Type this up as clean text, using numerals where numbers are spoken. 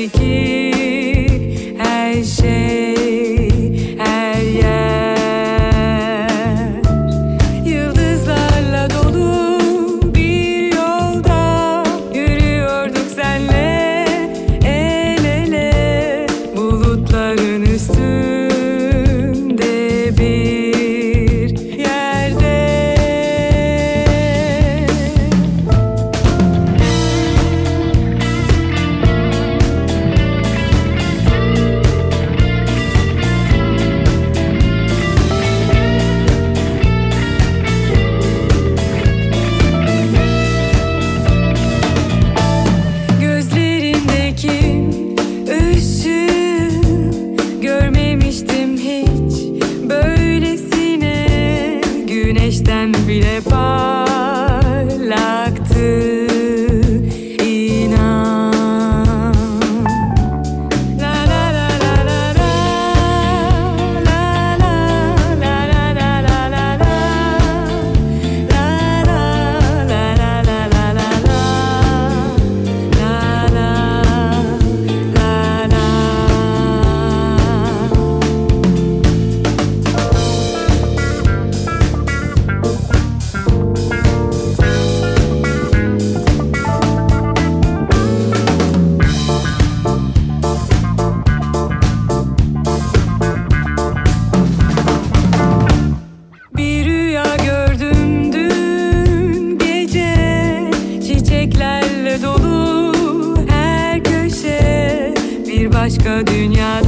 tabii ki her şey, her yer. Yıldızlarla dolu bir yolda yürüyorduk senle el ele, bulutların üstünde bir yerde. Gözlerindeki ışığı görmemiştim hiç böylesine, güneşten bile parlaktı, inan. La la la la la la, la la la la la la la la, la la la la la la la, bir rüya gördüm dün gece, çiçeklerle dolu her köşe, bir başka dünya.